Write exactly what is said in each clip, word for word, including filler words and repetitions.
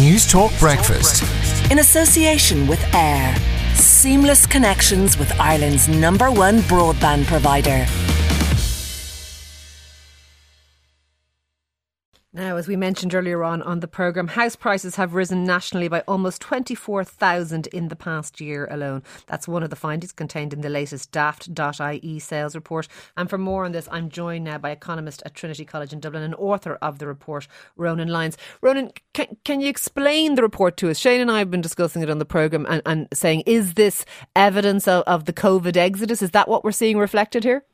News Talk Breakfast. In association with Air. Seamless connections with Ireland's number one broadband provider. Now, as we mentioned earlier on on the programme, house prices have risen nationally by almost twenty-four thousand in the past year alone. That's one of the findings contained in the latest daft dot I E sales report. And for more on this, I'm joined now by economist at Trinity College in Dublin and author of the report, Ronan Lyons. Ronan, can, can you explain the report to us? Shane and I have been discussing it on the programme and, and saying, is this evidence of, of the COVID exodus? Is that what we're seeing reflected here?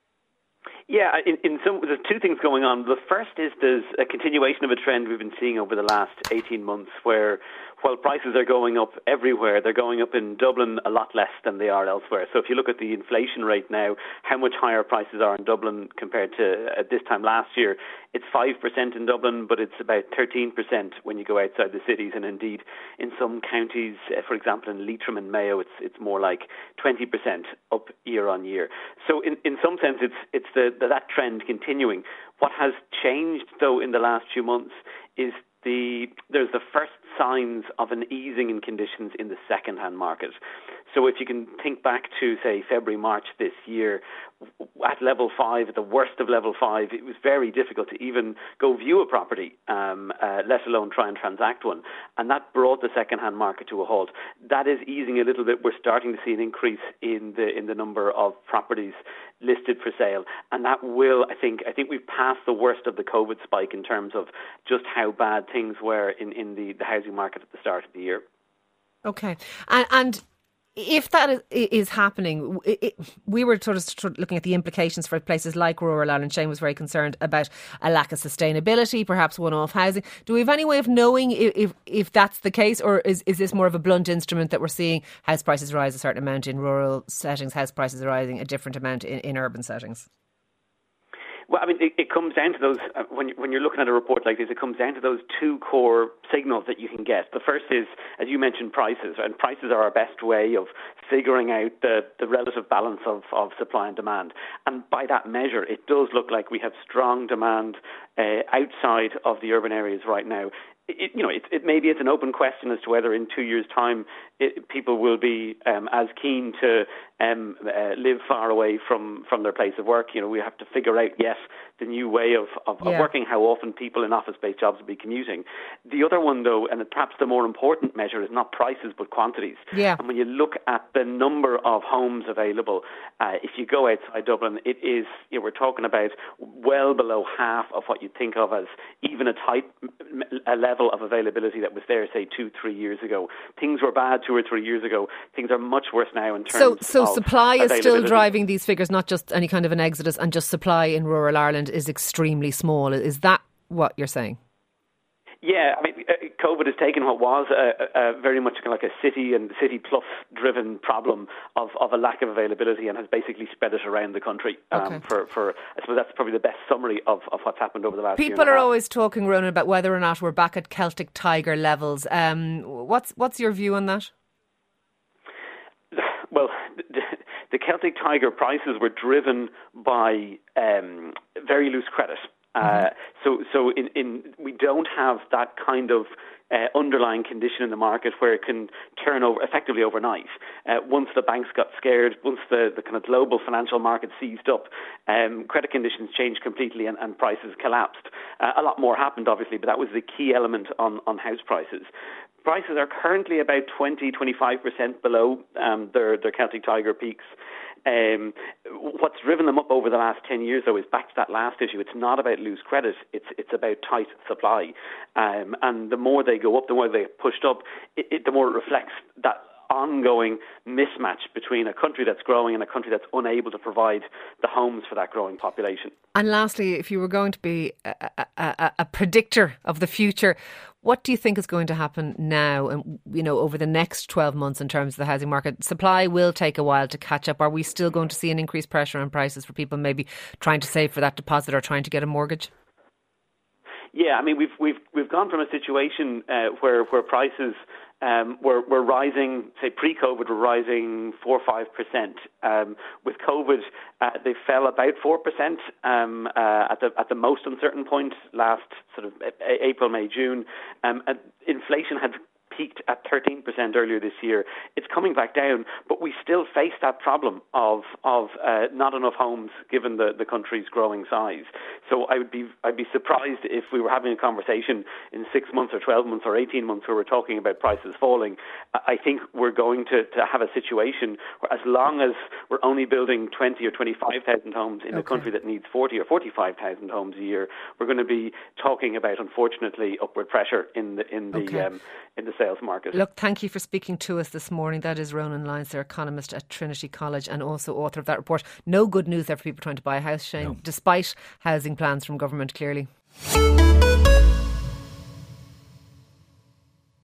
Yeah, in, in some, there's two things going on. The first is there's a continuation of a trend we've been seeing over the last eighteen months where while prices are going up everywhere, they're going up in Dublin a lot less than they are elsewhere. So if you look at the inflation rate now, how much higher prices are in Dublin compared to at this time last year, it's five percent in Dublin, but it's about thirteen percent when you go outside the cities. And indeed, in some counties, uh, for example, in Leitrim and Mayo, it's it's more like twenty percent up year on year. So in, in some sense, it's it's the, the that trend continuing. What has changed, though, in the last few months is the there's the first signs of an easing in conditions in the second-hand market. So if you can think back to, say, February, March this year, at level five, at the worst of level five, it was very difficult to even go view a property, um, uh, let alone try and transact one. And that brought the second-hand market to a halt. That is easing a little bit. We're starting to see an increase in the in the number of properties listed for sale. And that will, I think, I think we've passed the worst of the COVID spike in terms of just how bad things were in, in the, the housing market at the start of the year. Okay. And, and if that is, is happening, it, it, we were sort of, sort of looking at the implications for places like rural Ireland. Shane was very concerned about a lack of sustainability, perhaps one-off housing. Do we have any way of knowing if, if, if that's the case, or is, is this more of a blunt instrument that we're seeing house prices rise a certain amount in rural settings, house prices are rising a different amount in, in urban settings? Well, I mean, it, it comes down to those, uh, when, when you're looking at a report like this, it comes down to those two core signals that you can get. The first is, as you mentioned, prices, and prices are our best way of figuring out the, the relative balance of, of supply and demand. And by that measure, it does look like we have strong demand uh, outside of the urban areas right now. It, you know, it, it maybe it's an open question as to whether in two years' time it, people will be um, as keen to um, uh, live far away from, from their place of work. You know, we have to figure out, yes, the new way of, of, yeah. of working, how often people in office-based jobs will be commuting. The other one, though, and perhaps the more important measure, is not prices but quantities. Yeah. And when you look at the number of homes available, uh, if you go outside Dublin, it is, you know, we're talking about well below half of what you'd think of as even a tight a level of availability that was there, say, two, three years ago. Things were bad two or three years ago. Things are much worse now in terms so, so of supply is still availability. driving these figures, not just any kind of an exodus, and just supply in rural Ireland is extremely small. Is that what you're saying? Yeah, I mean, uh, COVID has taken what was a, a very much kind of like a city and city plus driven problem of, of a lack of availability and has basically spread it around the country. Um, okay. for, for I suppose that's probably the best summary of, of what's happened over the last year. People and a are half. always talking, Ronan, about whether or not we're back at Celtic Tiger levels. Um, what's what's your view on that? Well, the, the Celtic Tiger prices were driven by um, very loose credit. Uh, so, so in, in we don't have that kind of uh, underlying condition in the market where it can turn over effectively overnight. Uh, once the banks got scared, once the, the kind of global financial market seized up, um, credit conditions changed completely and, and prices collapsed. Uh, a lot more happened, obviously, but that was the key element on, on house prices. Prices are currently about twenty, twenty-five percent below um, their, their Celtic Tiger peaks. Um, what's driven them up over the last ten years, though, is back to that last issue. It's not about loose credit. It's it's about tight supply. Um, and the more they go up, the more they get pushed up, it, it, the more it reflects that ongoing mismatch between a country that's growing and a country that's unable to provide the homes for that growing population. And lastly, if you were going to be a, a, a, a predictor of the future, what do you think is going to happen now and, you know, over the next twelve months in terms of the housing market? Supply will take a while to catch up. Are we still going to see an increased pressure on prices for people maybe trying to save for that deposit or trying to get a mortgage? Yeah, I mean we've we've we've gone from a situation uh, where where prices um, were were rising, say pre-COVID, were rising four or five percent. Um, with COVID, uh, they fell about four percent um, uh, at the at the most uncertain point last sort of April, May, June. Um, and inflation had peaked at thirteen percent earlier this year. It's coming back down, but we still face that problem of of uh, not enough homes given the, the country's growing size. So I would be I'd be surprised if we were having a conversation in six months or twelve months or eighteen months where we're talking about prices falling. I think we're going to, to have a situation where as long as we're only building twenty or twenty-five thousand homes in okay. a country that needs forty or forty-five thousand homes a year, we're going to be talking about, unfortunately, upward pressure in the in the okay. um, in the sales market. Look, thank you for speaking to us this morning. That is Ronan Lyons, their economist at Trinity College and also author of that report. No good news there for people trying to buy a house, Shane, no. despite housing plans from government, clearly.